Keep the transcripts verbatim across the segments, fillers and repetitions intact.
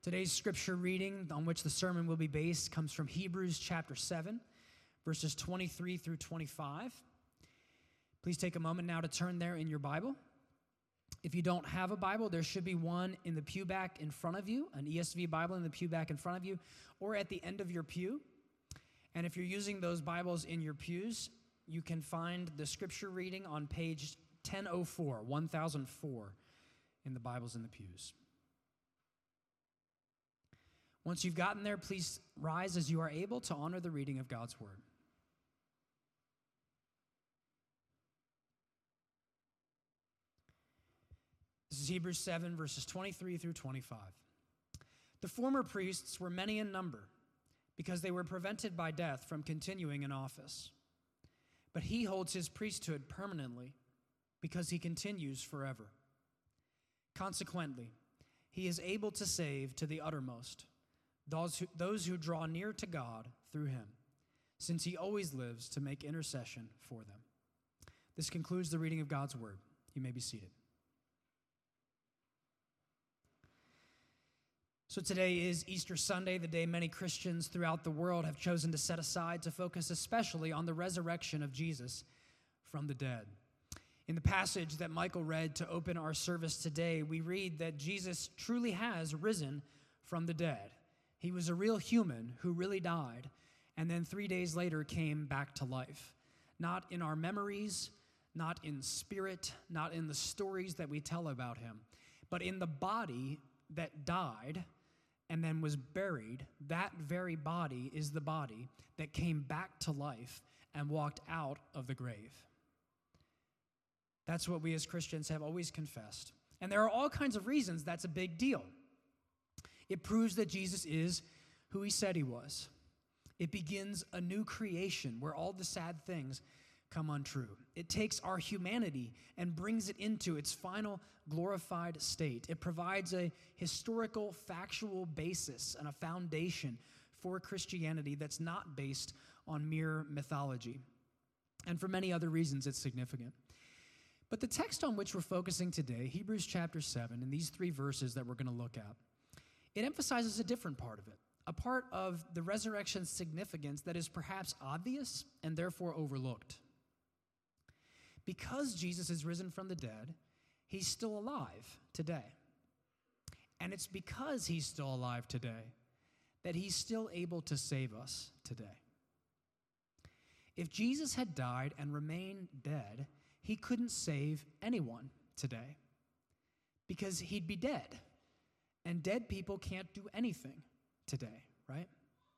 Today's scripture reading on which the sermon will be based comes from Hebrews chapter seven, verses twenty-three through twenty-five. Please take a moment now to turn there in your Bible. If you don't have a Bible, there should be one in the pew back in front of you, an E S V Bible in the pew back in front of you, or at the end of your pew. And if you're using those Bibles in your pews, you can find the scripture reading on page ten oh four, one thousand four in the Bibles in the pews. Once you've gotten there, please rise as you are able to honor the reading of God's word. This is Hebrews seven, verses twenty-three through twenty-five. The former priests were many in number, because they were prevented by death from continuing in office. But he holds his priesthood permanently, because he continues forever. Consequently, he is able to save to the uttermost those who, those who draw near to God through him, since he always lives to make intercession for them. This concludes the reading of God's word. You may be seated. So today is Easter Sunday, the day many Christians throughout the world have chosen to set aside to focus especially on the resurrection of Jesus from the dead. In the passage that Michael read to open our service today, we read that Jesus truly has risen from the dead. He was a real human who really died, and then three days later came back to life. Not in our memories, not in spirit, not in the stories that we tell about him, but in the body that died and then was buried. That very body is the body that came back to life and walked out of the grave. That's what we as Christians have always confessed. And there are all kinds of reasons that's a big deal. It proves that Jesus is who he said he was. It begins a new creation where all the sad things come untrue. It takes our humanity and brings it into its final glorified state. It provides a historical, factual basis and a foundation for Christianity that's not based on mere mythology. And for many other reasons, it's significant. But the text on which we're focusing today, Hebrews chapter seven, and these three verses that we're going to look at, it emphasizes a different part of it, a part of the resurrection's significance that is perhaps obvious and therefore overlooked. Because Jesus is risen from the dead, he's still alive today. And it's because he's still alive today that he's still able to save us today. If Jesus had died and remained dead, he couldn't save anyone today because he'd be dead. And dead people can't do anything today, right?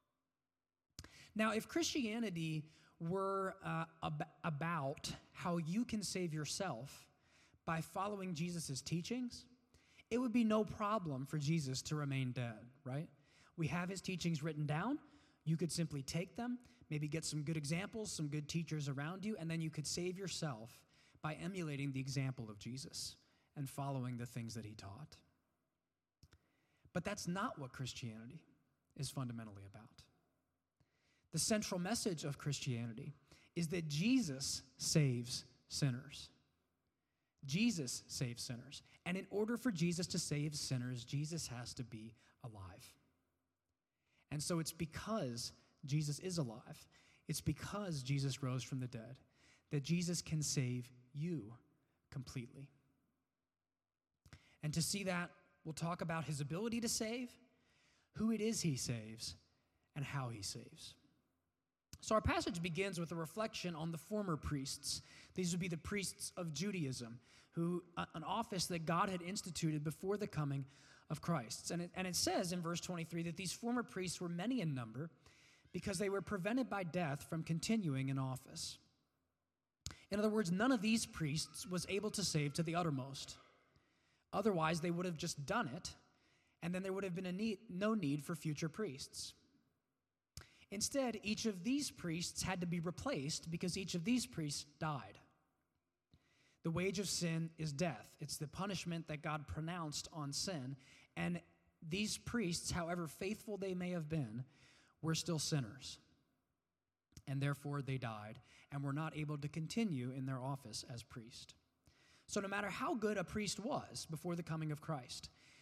Now, if Christianity were uh, ab- about how you can save yourself by following Jesus' teachings, it would be no problem for Jesus to remain dead, right? We have his teachings written down. You could simply take them, maybe get some good examples, some good teachers around you, and then you could save yourself by emulating the example of Jesus and following the things that he taught. But that's not what Christianity is fundamentally about. The central message of Christianity is that Jesus saves sinners. Jesus saves sinners. And in order for Jesus to save sinners, Jesus has to be alive. And so it's because Jesus is alive, it's because Jesus rose from the dead, that Jesus can save you completely. And to see that, we'll talk about his ability to save, who it is he saves, and how he saves. So our passage begins with a reflection on the former priests. These would be the priests of Judaism, who uh, an office that God had instituted before the coming of Christ. And it, and it says in verse twenty-three that these former priests were many in number because they were prevented by death from continuing in office. In other words, none of these priests was able to save to the uttermost. Otherwise, they would have just done it, and then there would have been a need, no need for future priests. Instead, each of these priests had to be replaced because each of these priests died. The wage of sin is death. It's the punishment that God pronounced on sin, and these priests, however faithful they may have been, were still sinners, and therefore they died and were not able to continue in their office as priest. So no matter how good a priest was before the coming of Christ,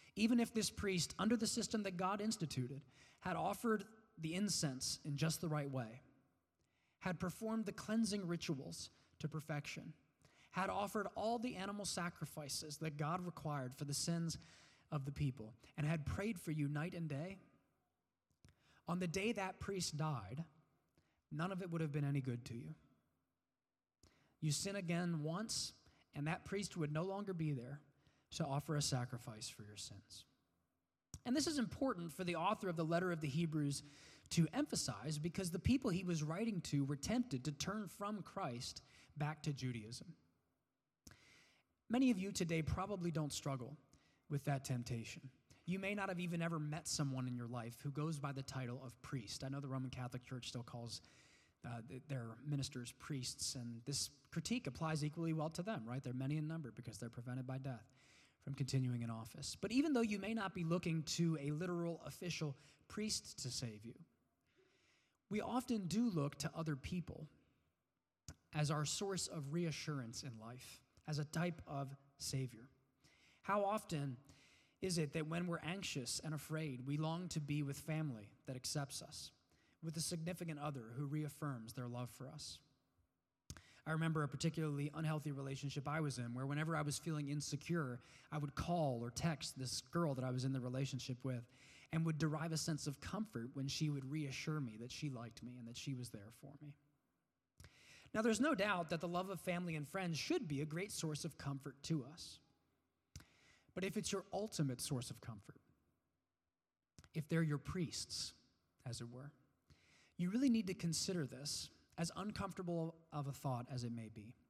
Even if this priest, under the system that God instituted, had offered the incense in just the right way, had performed the cleansing rituals to perfection, had offered all the animal sacrifices that God required for the sins of the people, and had prayed for you night and day, on the day that priest died, none of it would have been any good to you. You sin again once, and that priest would no longer be there to offer a sacrifice for your sins. And this is important for the author of the letter of the Hebrews to emphasize, because the people he was writing to were tempted to turn from Christ back to Judaism. Many of you today probably don't struggle with that temptation. You may not have even ever met someone in your life who goes by the title of priest. I know the Roman Catholic Church still calls uh, their ministers priests, and this critique applies equally well to them, right? They're many in number because they're prevented by death from continuing in office. But even though you may not be looking to a literal official priest to save you, we often do look to other people as our source of reassurance in life, as a type of savior. How often is it that when we're anxious and afraid, we long to be with family that accepts us, with a significant other who reaffirms their love for us? I remember a particularly unhealthy relationship I was in, where whenever I was feeling insecure, I would call or text this girl that I was in the relationship with, and would derive a sense of comfort when she would reassure me that she liked me and that she was there for me. Now, there's no doubt that the love of family and friends should be a great source of comfort to us. But if it's your ultimate source of comfort, if they're your priests, as it were, you really need to consider this, as uncomfortable of a thought as it may be.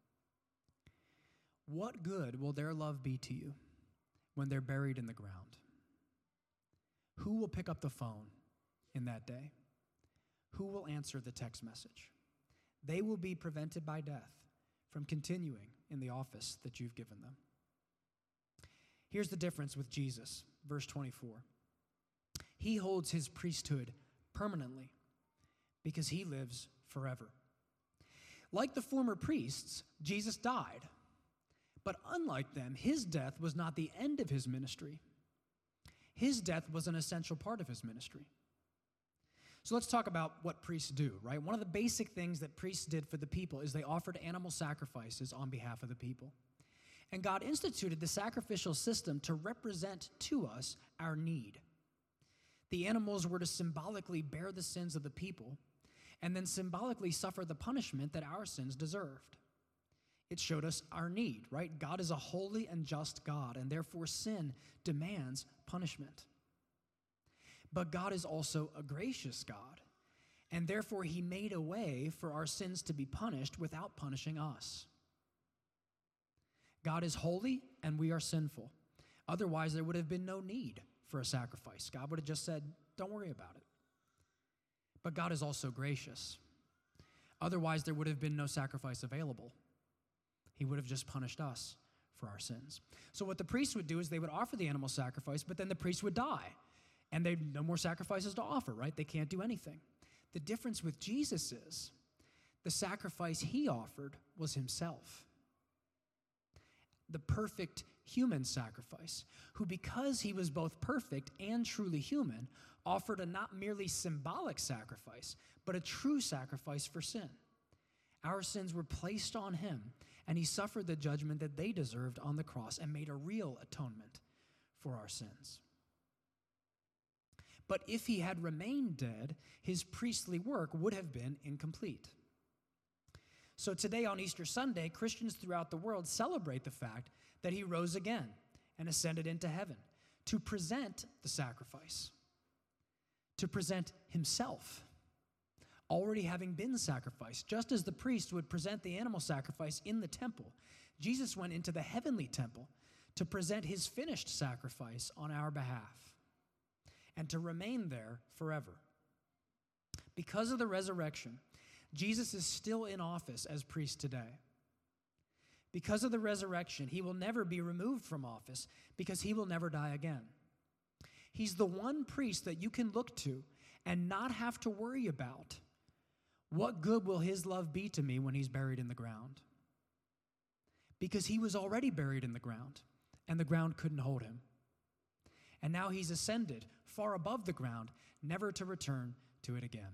What good will their love be to you when they're buried in the ground? Who will pick up the phone in that day? Who will answer the text message? They will be prevented by death from continuing in the office that you've given them. Here's the difference with Jesus, verse twenty-four. He holds his priesthood permanently because he lives forever. Like the former priests, Jesus died. But unlike them, his death was not the end of his ministry. His death was an essential part of his ministry. So let's talk about what priests do, right? One of the basic things that priests did for the people is they offered animal sacrifices on behalf of the people. And God instituted the sacrificial system to represent to us our need. The animals were to symbolically bear the sins of the people and then symbolically suffer the punishment that our sins deserved. It showed us our need, right? God is a holy and just God, and therefore sin demands punishment. But God is also a gracious God, and therefore he made a way for our sins to be punished without punishing us. God is holy, and we are sinful. Otherwise, there would have been no need for a sacrifice. God would have just said, don't worry about it. But God is also gracious. Otherwise, there would have been no sacrifice available. He would have just punished us for our sins. So what the priests would do is they would offer the animal sacrifice, but then the priest would die. And they no more sacrifices to offer, right? They can't do anything. The difference with Jesus is the sacrifice he offered was himself. The perfect human sacrifice, who because he was both perfect and truly human, offered a not merely symbolic sacrifice, but a true sacrifice for sin. Our sins were placed on him, and he suffered the judgment that they deserved on the cross and made a real atonement for our sins. But if he had remained dead, his priestly work would have been incomplete. So today on Easter Sunday, Christians throughout the world celebrate the fact that he rose again and ascended into heaven to present the sacrifice, to present himself, already having been sacrificed. Just as the priest would present the animal sacrifice in the temple, Jesus went into the heavenly temple to present his finished sacrifice on our behalf and to remain there forever. Because of the resurrection, Jesus is still in office as priest today. Because of the resurrection, he will never be removed from office because he will never die again. He's the one priest that you can look to and not have to worry about what good will his love be to me when he's buried in the ground. Because he was already buried in the ground and the ground couldn't hold him. And now he's ascended far above the ground, never to return to it again.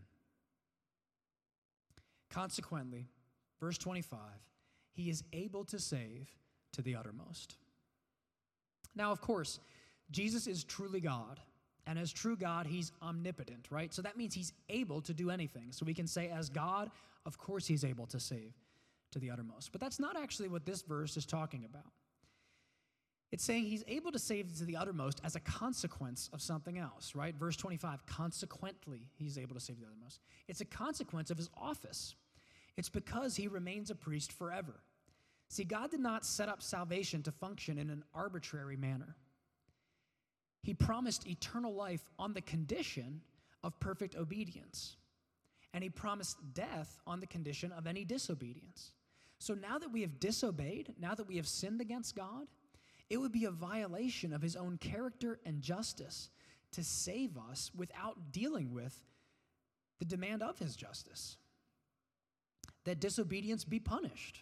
Consequently, verse twenty-five, he is able to save to the uttermost. Now, of course, Jesus is truly God. And as true God, he's omnipotent, right? So that means he's able to do anything. So we can say as God, of course he's able to save to the uttermost. But that's not actually what this verse is talking about. It's saying he's able to save to the uttermost as a consequence of something else, right? Verse twenty-five, consequently, he's able to save to the uttermost. It's a consequence of his office. It's because he remains a priest forever. See, God did not set up salvation to function in an arbitrary manner. He promised eternal life on the condition of perfect obedience. And he promised death on the condition of any disobedience. So now that we have disobeyed, now that we have sinned against God, it would be a violation of his own character and justice to save us without dealing with the demand of his justice. That disobedience be punished.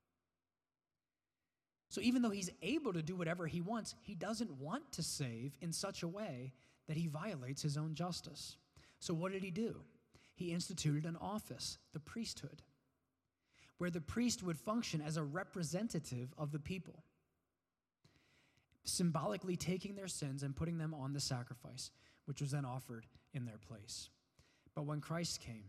So even though he's able to do whatever he wants, he doesn't want to save in such a way that he violates his own justice. So what did he do? He instituted an office, the priesthood, where the priest would function as a representative of the people, symbolically taking their sins and putting them on the sacrifice, which was then offered in their place. But when Christ came,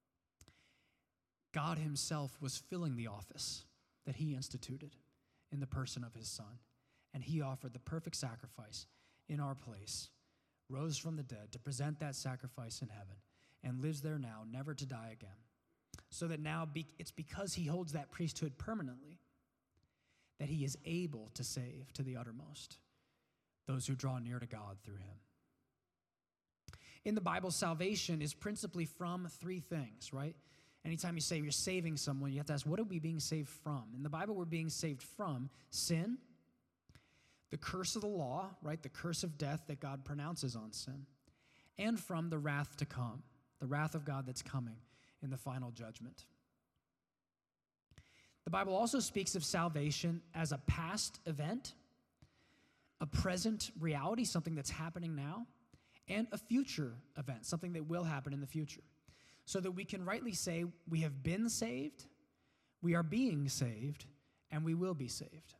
God himself was filling the office that he instituted in the person of his Son, and he offered the perfect sacrifice in our place, rose from the dead to present that sacrifice in heaven, and lives there now, never to die again. So that now be, it's because he holds that priesthood permanently that he is able to save to the uttermost those who draw near to God through him. In the Bible, salvation is principally from three things, right? Anytime you say you're saving someone, you have to ask, what are we being saved from? In the Bible, we're being saved from sin, the curse of the law, right? The curse of death that God pronounces on sin, and from the wrath to come, the wrath of God that's coming in the final judgment. The Bible also speaks of salvation as a past event, a present reality, something that's happening now, and a future event, something that will happen in the future. So that we can rightly say we have been saved, we are being saved, and we will be saved.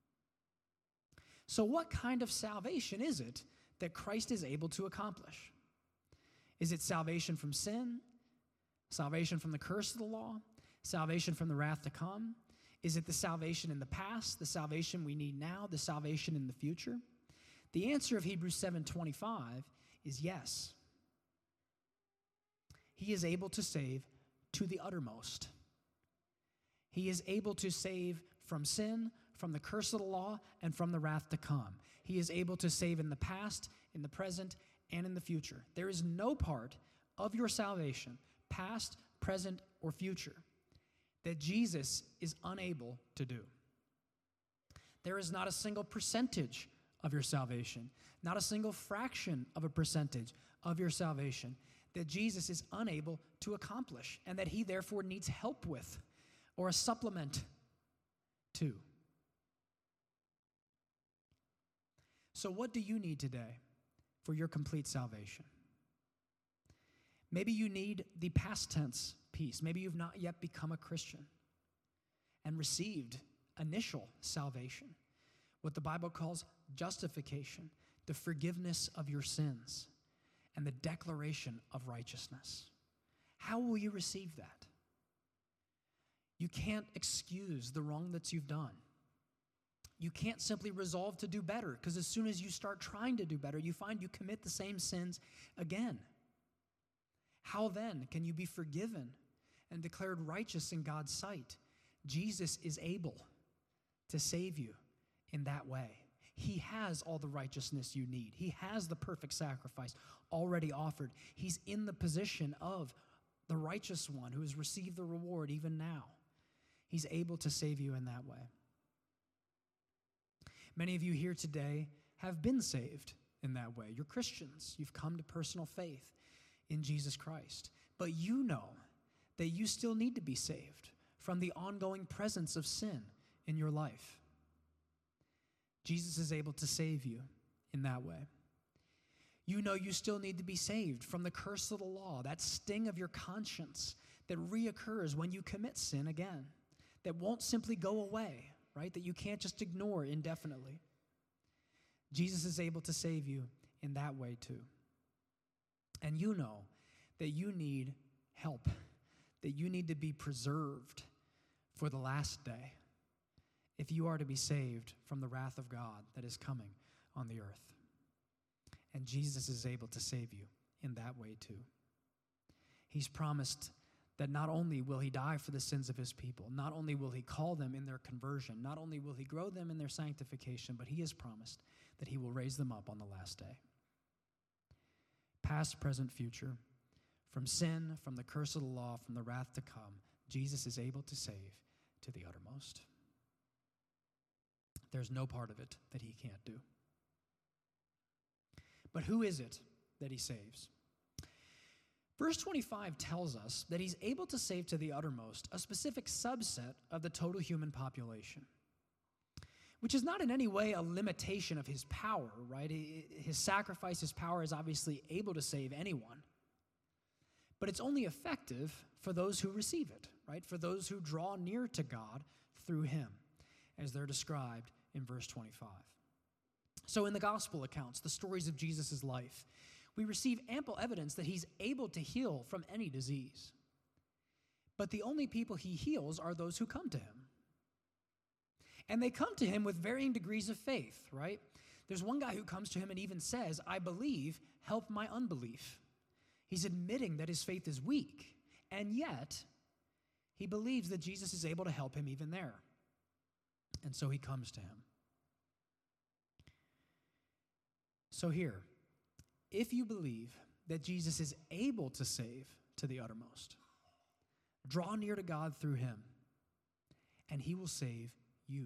So what kind of salvation is it that Christ is able to accomplish? Is it salvation from sin? Salvation from the curse of the law? Salvation from the wrath to come? Is it the salvation in the past, the salvation we need now, the salvation in the future? The answer of Hebrews seven twenty-five is yes. He is able to save to the uttermost. He is able to save from sin, from the curse of the law, and from the wrath to come. He is able to save in the past, in the present, and in the future. There is no part of your salvation, past, present, or future, that Jesus is unable to do. There is not a single percentage of your salvation, not a single fraction of a percentage of your salvation that Jesus is unable to accomplish and that he therefore needs help with or a supplement to. So what do you need today for your complete salvation? Maybe you need the past tense piece. Maybe you've not yet become a Christian and received initial salvation, what the Bible calls justification, the forgiveness of your sins, and the declaration of righteousness. How will you receive that? You can't excuse the wrong that you've done. You can't simply resolve to do better, because as soon as you start trying to do better, you find you commit the same sins again. How then can you be forgiven and declared righteous in God's sight? Jesus is able to save you in that way. He has all the righteousness you need. He has the perfect sacrifice already offered. He's in the position of the righteous one who has received the reward even now. He's able to save you in that way. Many of you here today have been saved in that way. You're Christians. You've come to personal faith in Jesus Christ. But you know that you still need to be saved from the ongoing presence of sin in your life. Jesus is able to save you in that way. You know you still need to be saved from the curse of the law, that sting of your conscience that reoccurs when you commit sin again, that won't simply go away, right? That you can't just ignore indefinitely. Jesus is able to save you in that way too. And you know that you need help, that you need to be preserved for the last day if you are to be saved from the wrath of God that is coming on the earth. And Jesus is able to save you in that way too. He's promised that not only will he die for the sins of his people, not only will he call them in their conversion, not only will he grow them in their sanctification, but he has promised that he will raise them up on the last day. Past, present, future, from sin, from the curse of the law, from the wrath to come, Jesus is able to save to the uttermost. There's no part of it that he can't do. But who is it that he saves? Verse twenty-five tells us that he's able to save to the uttermost a specific subset of the total human population, which is not in any way a limitation of his power, right? His sacrifice, his power is obviously able to save anyone, but it's only effective for those who receive it, right? For those who draw near to God through him, as they're described in verse twenty-five. So in the gospel accounts, the stories of Jesus' life, we receive ample evidence that he's able to heal from any disease. But the only people he heals are those who come to him. And they come to him with varying degrees of faith, right? There's one guy who comes to him and even says, I believe, help my unbelief. He's admitting that his faith is weak, and yet he believes that Jesus is able to help him even there. And so he comes to him. So here, if you believe that Jesus is able to save to the uttermost, draw near to God through him, and he will save you.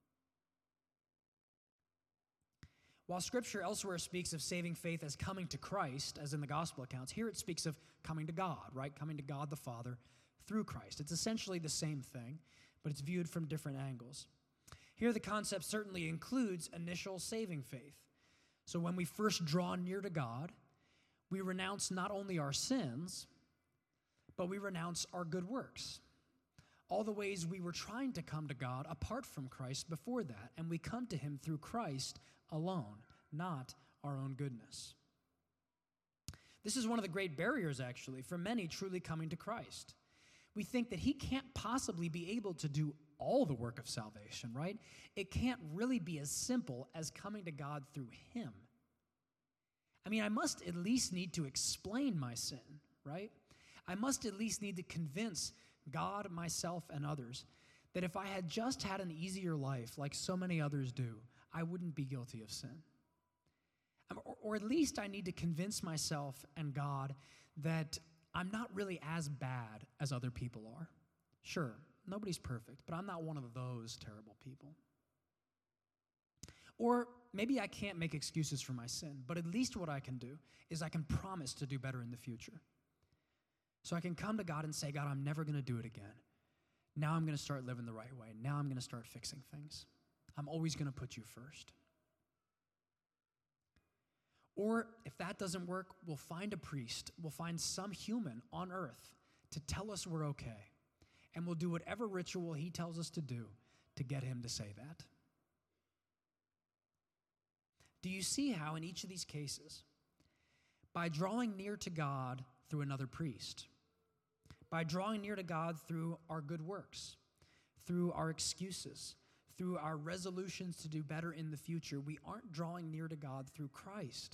While Scripture elsewhere speaks of saving faith as coming to Christ, as in the gospel accounts, here it speaks of coming to God, right? Coming to God the Father through Christ. It's essentially the same thing, but it's viewed from different angles. Here the concept certainly includes initial saving faith. So when we first draw near to God, we renounce not only our sins, but we renounce our good works. All the ways we were trying to come to God apart from Christ before that, and we come to him through Christ alone, not our own goodness. This is one of the great barriers, actually, for many truly coming to Christ. We think that he can't possibly be able to do all the work of salvation, right? It can't really be as simple as coming to God through him. I mean, I must at least need to explain my sin, right? I must at least need to convince God, myself, and others that if I had just had an easier life like so many others do, I wouldn't be guilty of sin. Or, or at least I need to convince myself and God that I'm not really as bad as other people are. Sure, nobody's perfect, but I'm not one of those terrible people. Or maybe I can't make excuses for my sin, but at least what I can do is I can promise to do better in the future. So I can come to God and say, God, I'm never going to do it again. Now I'm going to start living the right way. Now I'm going to start fixing things. I'm always going to put you first. Or if that doesn't work, we'll find a priest, we'll find some human on earth to tell us we're okay. And we'll do whatever ritual he tells us to do to get him to say that. Do you see how in each of these cases, by drawing near to God through another priest, by drawing near to God through our good works, through our excuses, through our resolutions to do better in the future, we aren't drawing near to God through Christ.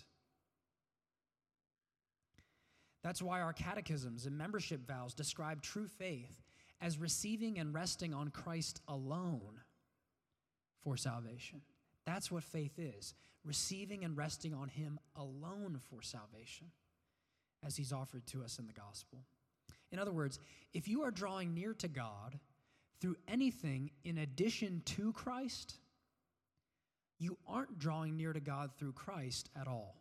That's why our catechisms and membership vows describe true faith as receiving and resting on Christ alone for salvation. That's what faith is, receiving and resting on him alone for salvation, as he's offered to us in the gospel. In other words, if you are drawing near to God through anything in addition to Christ, you aren't drawing near to God through Christ at all.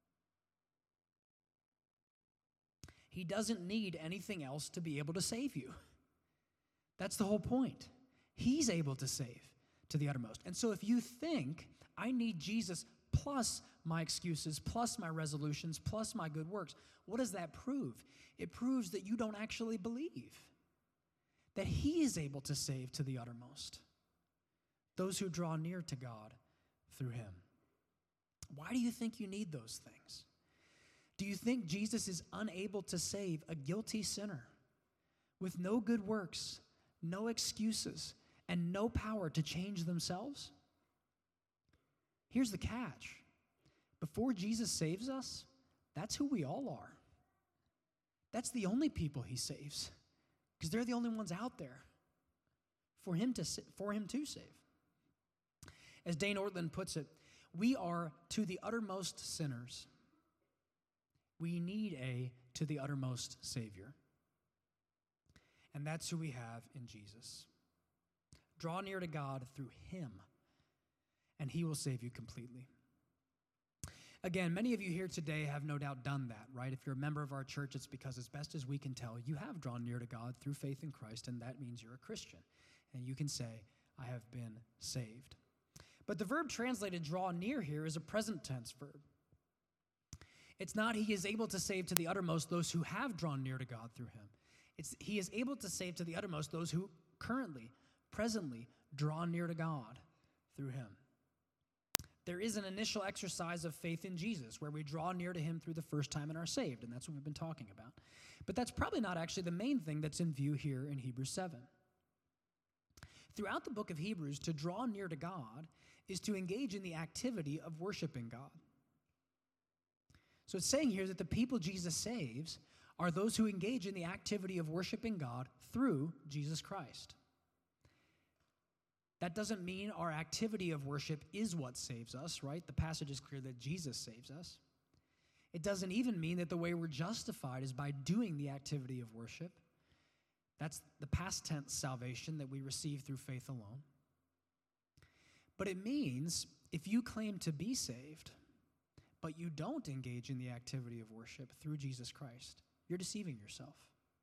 He doesn't need anything else to be able to save you. That's the whole point. He's able to save to the uttermost. And so if you think, I need Jesus plus my excuses, plus my resolutions, plus my good works. What does that prove? It proves that you don't actually believe that he is able to save to the uttermost those who draw near to God through him. Why do you think you need those things? Do you think Jesus is unable to save a guilty sinner with no good works, no excuses, and no power to change themselves? Here's the catch. Before Jesus saves us, that's who we all are. That's the only people he saves, because they're the only ones out there for him to for him to save. As Dane Ortland puts it, we are to the uttermost sinners. We need a to the uttermost Savior. And that's who we have in Jesus. Draw near to God through him, and he will save you completely. Again, many of you here today have no doubt done that, right? If you're a member of our church, it's because as best as we can tell, you have drawn near to God through faith in Christ, and that means you're a Christian. And you can say, I have been saved. But the verb translated draw near here is a present tense verb. It's not he is able to save to the uttermost those who have drawn near to God through him. It's he is able to save to the uttermost those who currently, presently, draw near to God through him. There is an initial exercise of faith in Jesus where we draw near to him through the first time and are saved, and that's what we've been talking about. But that's probably not actually the main thing that's in view here in Hebrews seven. Throughout the book of Hebrews, to draw near to God is to engage in the activity of worshiping God. So it's saying here that the people Jesus saves are those who engage in the activity of worshiping God through Jesus Christ. That doesn't mean our activity of worship is what saves us, right? The passage is clear that Jesus saves us. It doesn't even mean that the way we're justified is by doing the activity of worship. That's the past tense salvation that we receive through faith alone. But it means if you claim to be saved, but you don't engage in the activity of worship through Jesus Christ, you're deceiving yourself.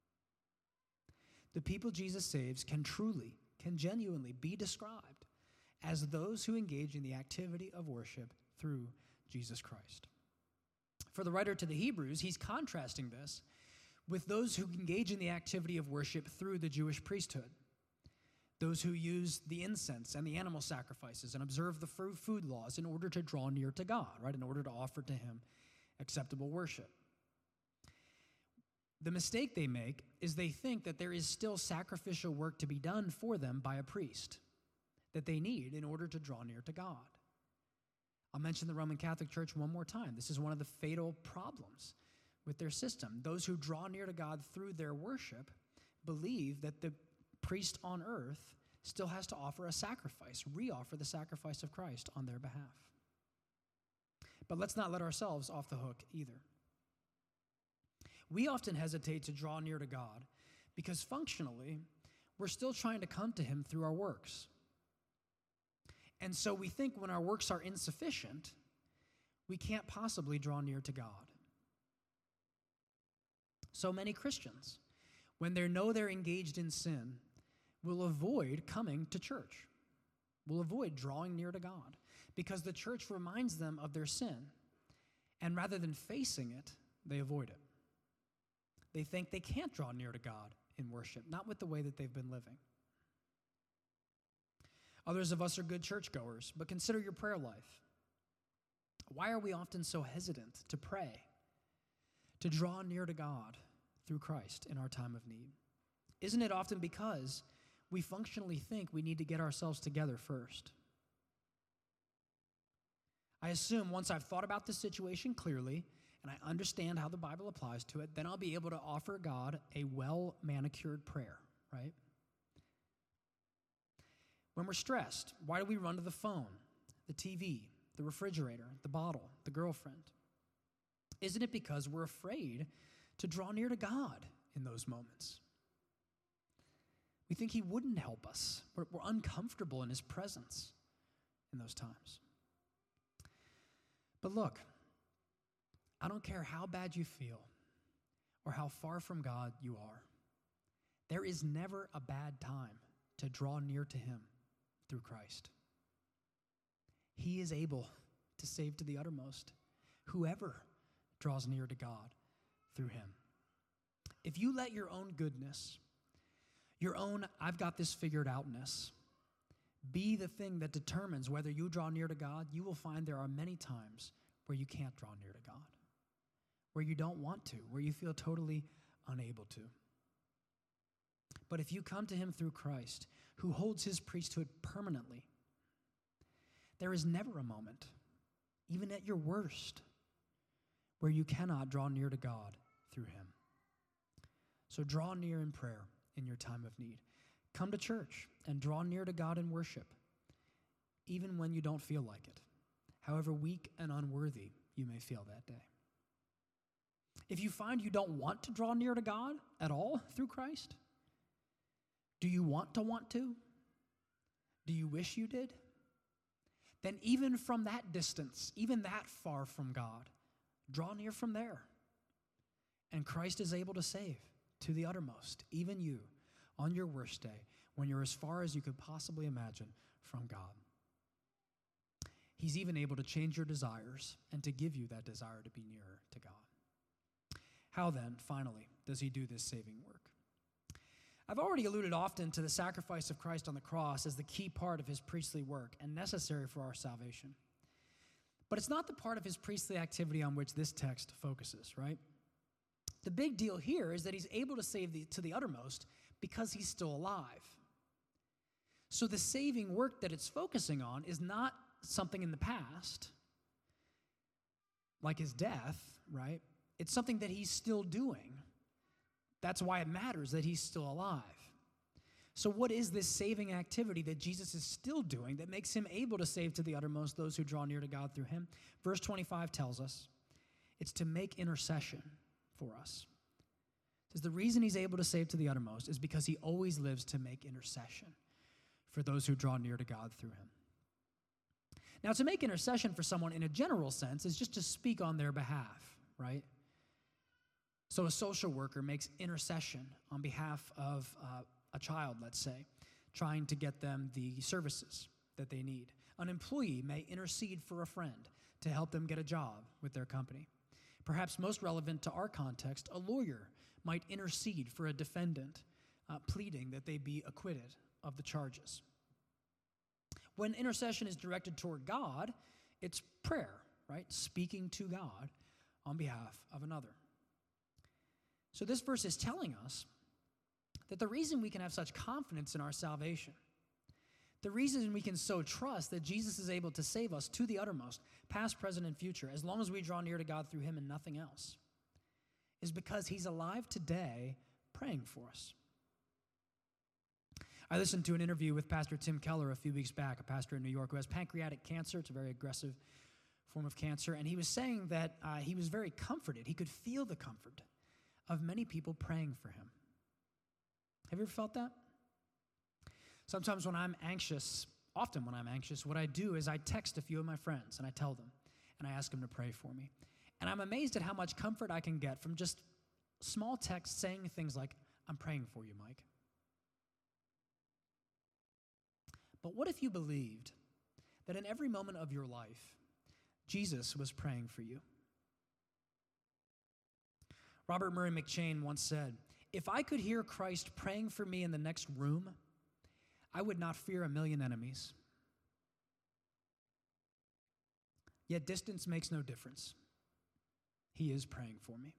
The people Jesus saves can truly, can genuinely be described as those who engage in the activity of worship through Jesus Christ. For the writer to the Hebrews, he's contrasting this with those who engage in the activity of worship through the Jewish priesthood, those who use the incense and the animal sacrifices and observe the food laws in order to draw near to God, right, in order to offer to him acceptable worship. The mistake they make is they think that there is still sacrificial work to be done for them by a priest that they need in order to draw near to God. I'll mention the Roman Catholic Church one more time. This is one of the fatal problems with their system. Those who draw near to God through their worship believe that the priest on earth still has to offer a sacrifice, re-offer the sacrifice of Christ on their behalf. But let's not let ourselves off the hook either. We often hesitate to draw near to God because functionally, we're still trying to come to him through our works. And so we think when our works are insufficient, we can't possibly draw near to God. So many Christians, when they know they're engaged in sin, will avoid coming to church, will avoid drawing near to God because the church reminds them of their sin, and rather than facing it, they avoid it. They think they can't draw near to God in worship, not with the way that they've been living. Others of us are good churchgoers, but consider your prayer life. Why are we often so hesitant to pray, to draw near to God through Christ in our time of need? Isn't it often because we functionally think we need to get ourselves together first? I assume once I've thought about this situation clearly, and I understand how the Bible applies to it, then I'll be able to offer God a well-manicured prayer, right? When we're stressed, why do we run to the phone, the T V, the refrigerator, the bottle, the girlfriend? Isn't it because we're afraid to draw near to God in those moments? We think he wouldn't help us. We're, we're uncomfortable in his presence in those times. But look, I don't care how bad you feel or how far from God you are. There is never a bad time to draw near to him through Christ. He is able to save to the uttermost whoever draws near to God through him. If you let your own goodness, your own I've got this figured outness, be the thing that determines whether you draw near to God, you will find there are many times where you can't draw near to God, where you don't want to, where you feel totally unable to. But if you come to him through Christ, who holds his priesthood permanently, there is never a moment, even at your worst, where you cannot draw near to God through him. So draw near in prayer in your time of need. Come to church and draw near to God in worship, even when you don't feel like it, however weak and unworthy you may feel that day. If you find you don't want to draw near to God at all through Christ, do you want to want to? Do you wish you did? Then even from that distance, even that far from God, draw near from there. And Christ is able to save to the uttermost, even you, on your worst day, when you're as far as you could possibly imagine from God. He's even able to change your desires and to give you that desire to be nearer to God. How then, finally, does he do this saving work? I've already alluded often to the sacrifice of Christ on the cross as the key part of his priestly work and necessary for our salvation. But it's not the part of his priestly activity on which this text focuses, right? The big deal here is that he's able to save the, to the uttermost because he's still alive. So the saving work that it's focusing on is not something in the past, like his death, right? It's something that he's still doing. That's why it matters that he's still alive. So what is this saving activity that Jesus is still doing that makes him able to save to the uttermost those who draw near to God through him? Verse twenty-five tells us it's to make intercession for us. It says the reason he's able to save to the uttermost is because he always lives to make intercession for those who draw near to God through him. Now, to make intercession for someone in a general sense is just to speak on their behalf, right? So a social worker makes intercession on behalf of uh, a child, let's say, trying to get them the services that they need. An employee may intercede for a friend to help them get a job with their company. Perhaps most relevant to our context, a lawyer might intercede for a defendant, uh, pleading that they be acquitted of the charges. When intercession is directed toward God, it's prayer, right? Speaking to God on behalf of another. So this verse is telling us that the reason we can have such confidence in our salvation, the reason we can so trust that Jesus is able to save us to the uttermost, past, present, and future, as long as we draw near to God through him and nothing else, is because he's alive today praying for us. I listened to an interview with Pastor Tim Keller a few weeks back, a pastor in New York who has pancreatic cancer. It's a very aggressive form of cancer. And he was saying that uh, he was very comforted. He could feel the comfort of many people praying for him. Have you ever felt that? Sometimes when I'm anxious, often when I'm anxious, what I do is I text a few of my friends and I tell them and I ask them to pray for me. And I'm amazed at how much comfort I can get from just small texts saying things like, "I'm praying for you, Mike." But what if you believed that in every moment of your life, Jesus was praying for you? Robert Murray McCheyne once said, "If I could hear Christ praying for me in the next room, I would not fear a million enemies." Yet distance makes no difference. He is praying for me.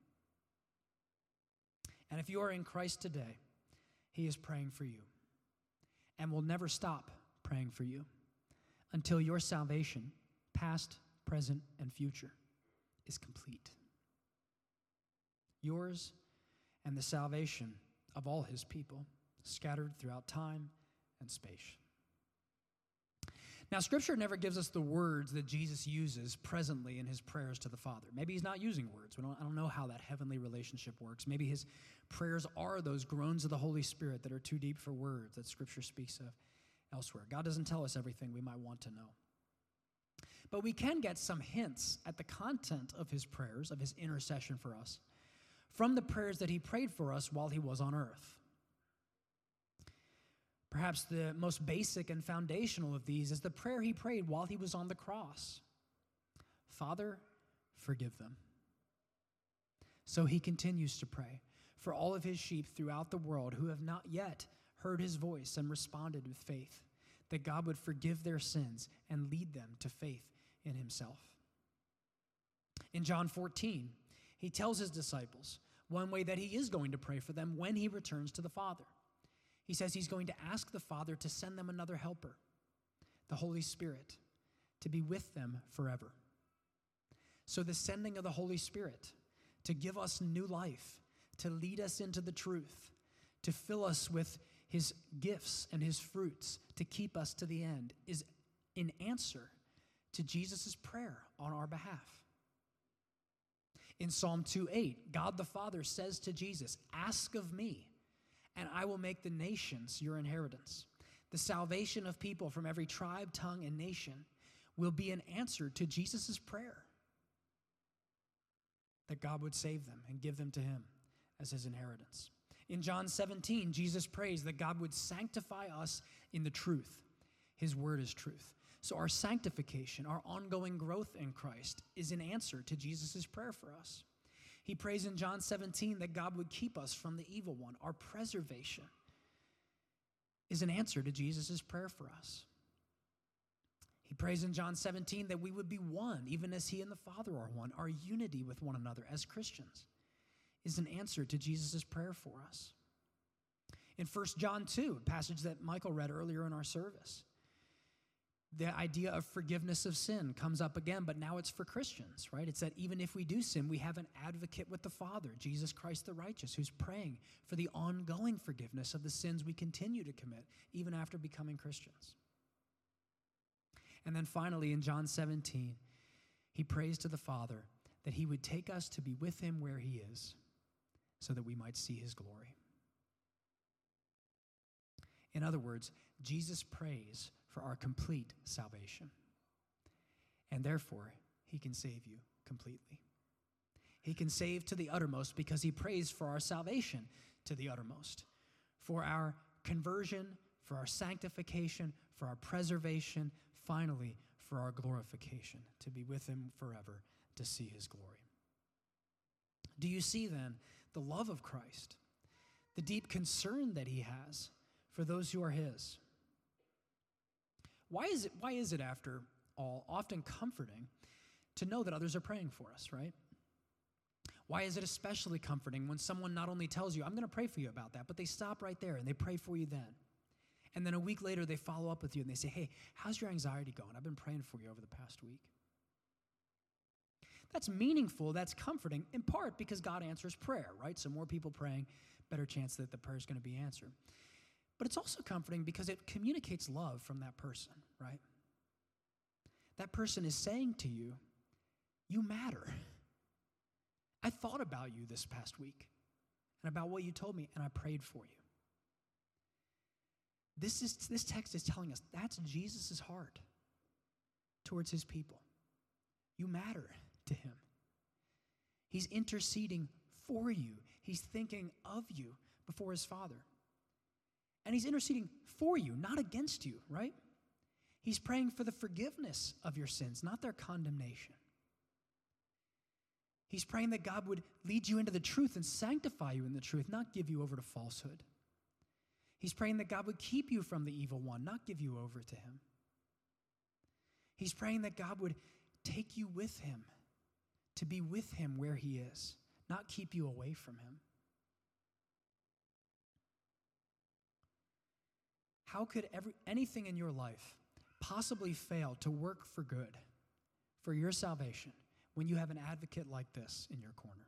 And if you are in Christ today, he is praying for you and will never stop praying for you until your salvation, past, present, and future, is complete. Yours and the salvation of all his people scattered throughout time and space. Now, Scripture never gives us the words that Jesus uses presently in his prayers to the Father. Maybe he's not using words. We don't, I don't know how that heavenly relationship works. Maybe his prayers are those groans of the Holy Spirit that are too deep for words that Scripture speaks of elsewhere. God doesn't tell us everything we might want to know. But we can get some hints at the content of his prayers, of his intercession for us, from the prayers that he prayed for us while he was on earth. Perhaps the most basic and foundational of these is the prayer he prayed while he was on the cross. Father, forgive them. So he continues to pray for all of his sheep throughout the world who have not yet heard his voice and responded with faith, that God would forgive their sins and lead them to faith in himself. In John fourteen, he tells his disciples one way that he is going to pray for them when he returns to the Father. He says he's going to ask the Father to send them another helper, the Holy Spirit, to be with them forever. So the sending of the Holy Spirit to give us new life, to lead us into the truth, to fill us with his gifts and his fruits, to keep us to the end, is an answer to Jesus' prayer on our behalf. In Psalm two eight, God the Father says to Jesus, "Ask of me, and I will make the nations your inheritance." The salvation of people from every tribe, tongue, and nation will be an answer to Jesus' prayer, that God would save them and give them to him as his inheritance. In John seventeen, Jesus prays that God would sanctify us in the truth. His word is truth. So our sanctification, our ongoing growth in Christ, is an answer to Jesus' prayer for us. He prays in John seventeen that God would keep us from the evil one. Our preservation is an answer to Jesus' prayer for us. He prays in John seventeen that we would be one, even as he and the Father are one. Our unity with one another as Christians is an answer to Jesus' prayer for us. In First John two, a passage that Michael read earlier in our service, the idea of forgiveness of sin comes up again, but now it's for Christians, right? It's that even if we do sin, we have an advocate with the Father, Jesus Christ the righteous, who's praying for the ongoing forgiveness of the sins we continue to commit, even after becoming Christians. And then finally, in John seventeen, he prays to the Father that he would take us to be with him where he is, so that we might see his glory. In other words, Jesus prays for our complete salvation. And therefore, he can save you completely. He can save to the uttermost because he prays for our salvation to the uttermost, for our conversion, for our sanctification, for our preservation, finally, for our glorification, to be with him forever, to see his glory. Do you see then the love of Christ, the deep concern that he has for those who are his? Why is it, why is it, after all, often comforting to know that others are praying for us, right? Why is it especially comforting when someone not only tells you, "I'm going to pray for you about that," but they stop right there and they pray for you then? And then a week later, they follow up with you and they say, "Hey, how's your anxiety going? I've been praying for you over the past week." That's meaningful, that's comforting, in part because God answers prayer, right? So more people praying, better chance that the prayer is going to be answered. But it's also comforting because it communicates love from that person, right? That person is saying to you, "You matter. I thought about you this past week and about what you told me, and I prayed for you." This is this text is telling us that's Jesus' heart towards his people. You matter to him. He's interceding for you. He's thinking of you before his Father. And he's interceding for you, not against you, right? He's praying for the forgiveness of your sins, not their condemnation. He's praying that God would lead you into the truth and sanctify you in the truth, not give you over to falsehood. He's praying that God would keep you from the evil one, not give you over to him. He's praying that God would take you with him, to be with him where he is, not keep you away from him. How could every, anything in your life possibly fail to work for good, for your salvation, when you have an advocate like this in your corner?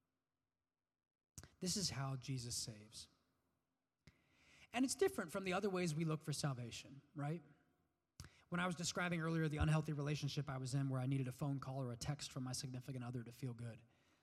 This is how Jesus saves. And it's different from the other ways we look for salvation, right? When I was describing earlier the unhealthy relationship I was in where I needed a phone call or a text from my significant other to feel good,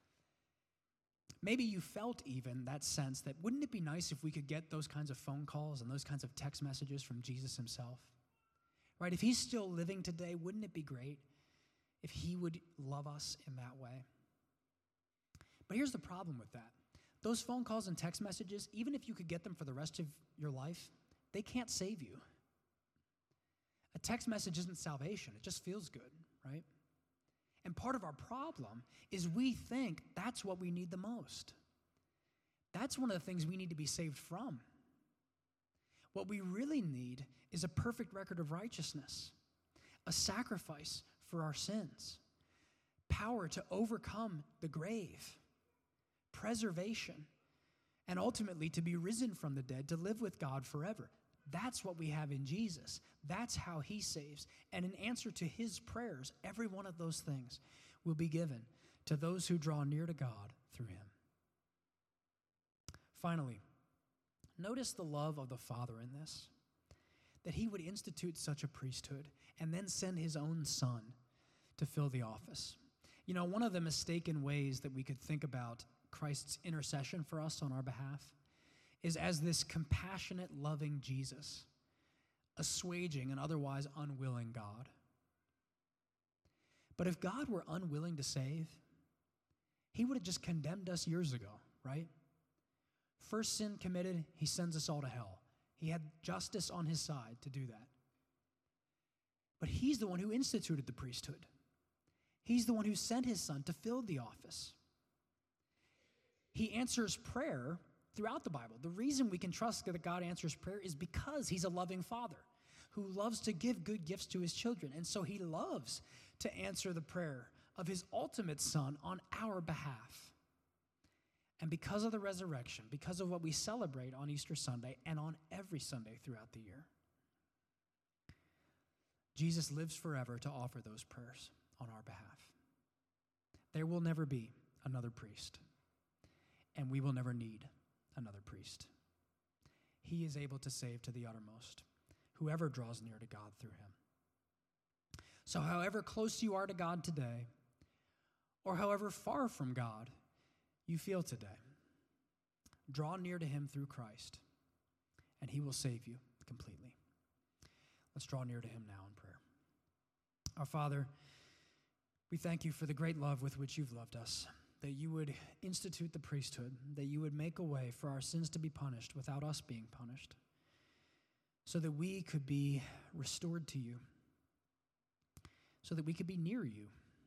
maybe you felt even that sense that wouldn't it be nice if we could get those kinds of phone calls and those kinds of text messages from Jesus himself? Right? If he's still living today, wouldn't it be great if he would love us in that way? But here's the problem with that. Those phone calls and text messages, even if you could get them for the rest of your life, they can't save you. A text message isn't salvation. It just feels good, right? And part of our problem is we think that's what we need the most. That's one of the things we need to be saved from. What we really need is a perfect record of righteousness, a sacrifice for our sins, power to overcome the grave, preservation, and ultimately to be risen from the dead, to live with God forever. That's what we have in Jesus. That's how he saves. And in answer to his prayers, every one of those things will be given to those who draw near to God through him. Finally, notice the love of the Father in this, that he would institute such a priesthood and then send his own Son to fill the office. You know, one of the mistaken ways that we could think about Christ's intercession for us on our behalf is as this compassionate, loving Jesus, assuaging an otherwise unwilling God. But if God were unwilling to save, he would have just condemned us years ago, right? First sin committed, he sends us all to hell. He had justice on his side to do that. But he's the one who instituted the priesthood. He's the one who sent his Son to fill the office. He answers prayer throughout the Bible. The reason we can trust that God answers prayer is because he's a loving Father who loves to give good gifts to his children. And so he loves to answer the prayer of his ultimate Son on our behalf. And because of the resurrection, because of what we celebrate on Easter Sunday and on every Sunday throughout the year, Jesus lives forever to offer those prayers on our behalf. There will never be another priest, and we will never need another priest. He is able to save to the uttermost whoever draws near to God through him. So however close you are to God today, or however far from God you feel today, draw near to him through Christ, and he will save you completely. Let's draw near to him now in prayer. Our Father, we thank you for the great love with which you've loved us, that you would institute the priesthood, that you would make a way for our sins to be punished without us being punished, so that we could be restored to you, so that we could be near you.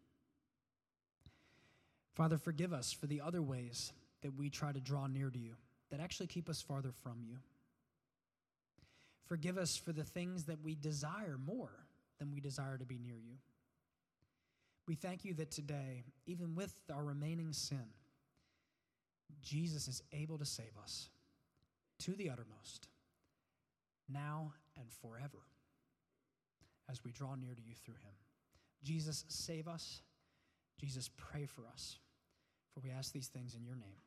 Father, forgive us for the other ways that we try to draw near to you that actually keep us farther from you. Forgive us for the things that we desire more than we desire to be near you. We thank you that today, even with our remaining sin, Jesus is able to save us to the uttermost, now and forever, as we draw near to you through him. Jesus, save us. Jesus, pray for us. For we ask these things in your name.